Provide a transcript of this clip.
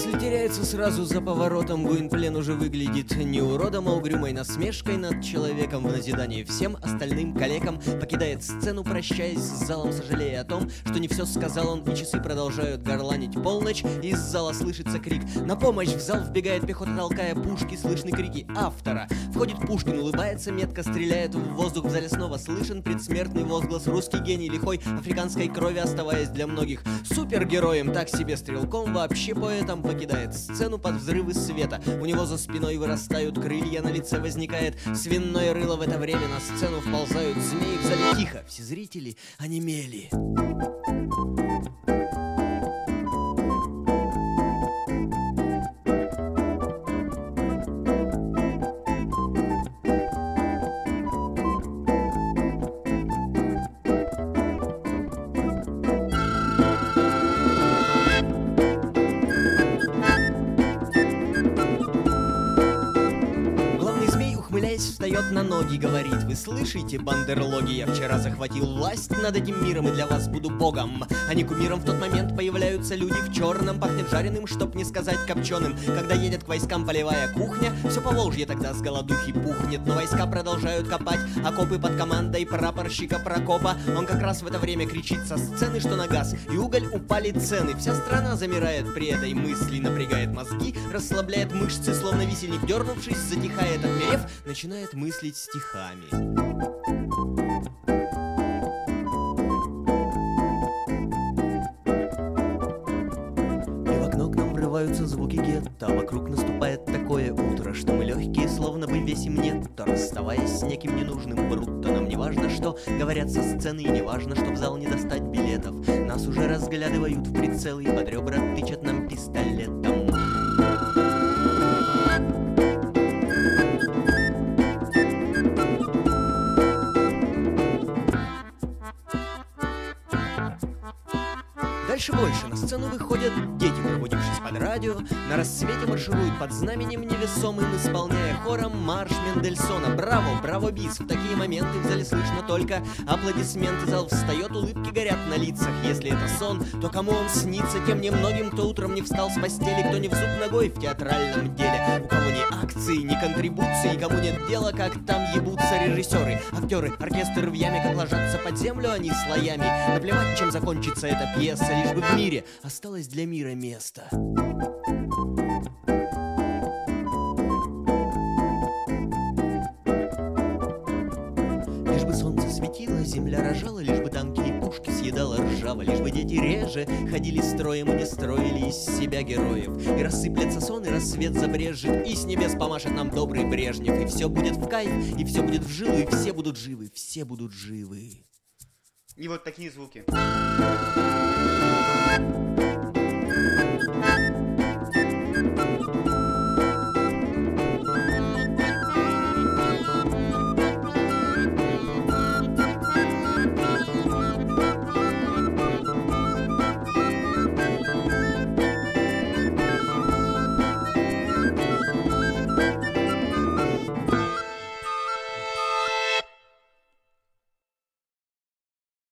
Мысль теряется сразу за поворотом. Гуинплен уже выглядит не уродом, а угрюмой насмешкой над человеком. В назидание всем остальным калекам покидает сцену, прощаясь с залом, сожалея о том, что не все сказал он, и часы продолжают горланить полночь. Из зала слышится крик «На помощь!» В зал вбегает пехота, толкая пушки, слышны крики автора. Входит Пушкин, улыбается, метко стреляет в воздух. В зале снова слышен предсмертный возглас. Русский гений лихой, африканской крови оставаясь для многих супергероем, так себе стрелком, вообще поэтом, покидает сцену под взрывы света. У него за спиной вырастают крылья, на лице возникает свиное рыло. В это время на сцену вползают змеи. В зале тихо, все зрители онемели. Встает на ноги, говорит: вы слышите, бандерлоги, я вчера захватил власть над этим миром и для вас буду богом. А не кумиром. В тот момент появляются люди в черном, пахнет жареным, чтоб не сказать копченым. Когда едет к войскам полевая кухня, все Поволжье тогда с голодухи пухнет. Но войска продолжают копать окопы под командой прапорщика Прокопа. Он как раз в это время кричит со сцены, что на газ и уголь упали цены. Вся страна замирает при этой мысли, напрягает мозги, расслабляет мышцы, словно висельник, дернувшись, затихает, отмерев, начинает мыслить стихами. И в окно к нам врываются звуки гетто. Вокруг наступает такое утро, что мы легкие, словно бы весим нетто. Расставаясь с неким ненужным брутто, нам не важно, что говорят со сцены, и не важно, что в зал не достать билетов. Нас уже разглядывают в прицел и под ребра тычат нам пистолетом. Дальше больше. На сцену выходят дети, пробудившись под радио. На рассвете маршируют под знаменем невесомым, исполняя хором марш Мендельсона. Браво, браво, бис! В такие моменты в зале слышно только аплодисменты. Зал встает, улыбки горят на лицах. Если это сон, то кому он снится? Тем немногим, кто утром не встал с постели, кто не в зуб ногой в театральном деле. У кого ни акции, ни контрибуции, кому нет дела, как там ебутся режиссеры, актеры, оркестр в яме, как ложатся под землю они слоями. Наплевать, чем закончится эта пьеса, лишь бы в мире осталось для мира место. Лишь бы солнце светило, земля рожала, лишь бы танки и пушки съедала ржава, лишь бы дети реже ходили строем и не строили из себя героев. И рассыплется сон, и рассвет забрежет, и с небес помашет нам добрый Брежнев. И все будет в кайф, и все будет в жилу, и все будут живы, все будут живы. И вот такие звуки.